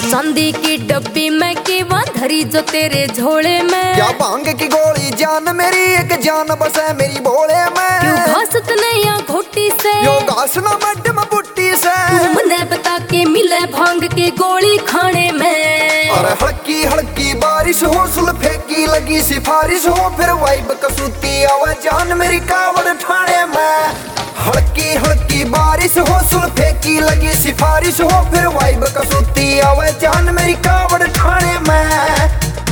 चांदी की डब्बी में केवा धरी जो तेरे झोले में। क्या भांग की गोली जान मेरी एक जान बसे मेरी भोले में। क्यों घासत नहीं या घोटी से यो घास ना मड्डम पुट्टी से। तू मने बता के मिले भांग के गोली खाने में। अरे हल्की हल्की बारिश हो सुल्फे की लगी सिफारिश हो फिर वाइब कसूती आवा जान मेरी कावड़ ठाणे में। हल्की हल्की बारिश हो सुल्फे की लगी सिफारिश हो फिर वाइब कसूती आवा जान मेरी कावड़ ठाणे में।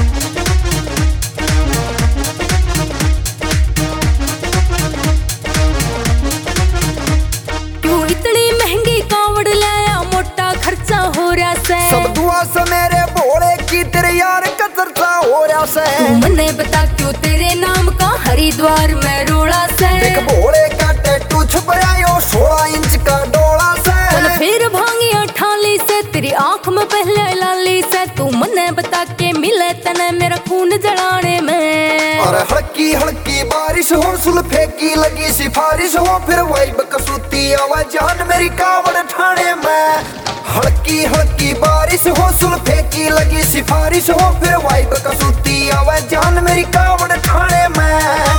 क्यों इतनी महंगी कावड़ लाया मोटा खर्चा हो रहा से। सब दुआ से मेरे भोले की तेरे यार का चर्चा हो रहा से। मने बता क्यों तेरे नाम का हरिद्वार में रोड़ा से। देख भोले का टैटू छुपायो 16 इंच का डोला से। फिर भांगिया ठाली से तेरी आंख में पहले लाली से। तू मने बता के मिले तने मेरा खून जलाने में। और हल्की हल्की बारिश हो सुल्फे की लगी सिफारिश हो फिर वाइब कसूती आवा जान मेरी कावड़ ठाणे में। हल्की हल्की बारिश हो सुल्फे की लगी सिफारिश हो फिर वाइब कसूती आवा जान मेरी कावड़ ठाणे में।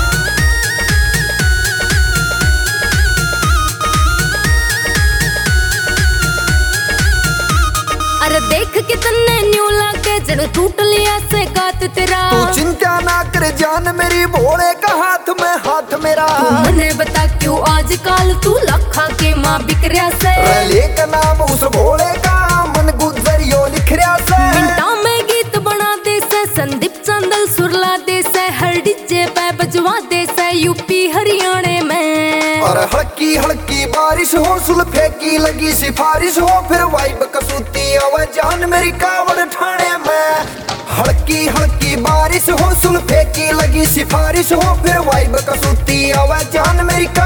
अरे देख कितने न्यू लाके जन टूट लिया से कात तेरा। तू चिंता ना कर जान मेरी भोले का हाथ में हाथ मेरा। मने बता क्यों आजकल तू लखा के माँ बिक रहा से। रैली का नाम उस भोले का मन गुजरियो लिख रहा से। मिनटा में गीत बना दे से संदीप चांदल सुरला दे से हर डीजे पे बजवा दे से यूपी हरियाणा में। और हल्की हल्की बारिश हो सुल्फे की लगी सिफारिश हो फिर वाइब कसूती आवा जान मेरी कावड़ ठाणे में। हल्की हल्की बारिश हो सुल्फे की लगी सिफारिश हो फिर वाइब कसूती आवा जान मेरी